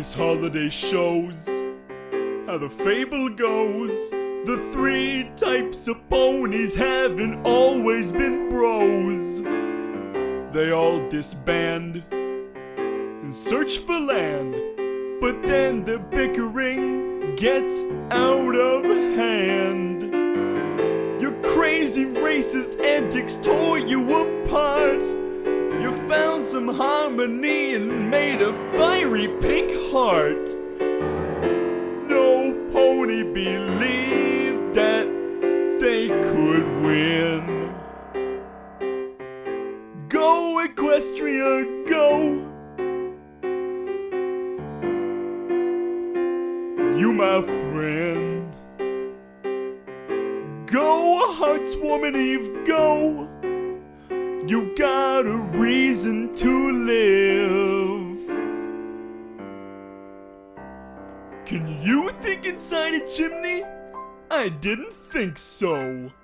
This holiday shows how the fable goes. The three types of ponies haven't always been bros. They all disband and search for land, but then the bickering gets out of hand. Your crazy racist antics tore you apart. You found some harmony and made a fiery pink heart. No pony believed that they could win. Go Equestria, go! You my friend. Go Heartswarming Eve, go! You got a reason to live. Can you think inside a chimney? I didn't think so.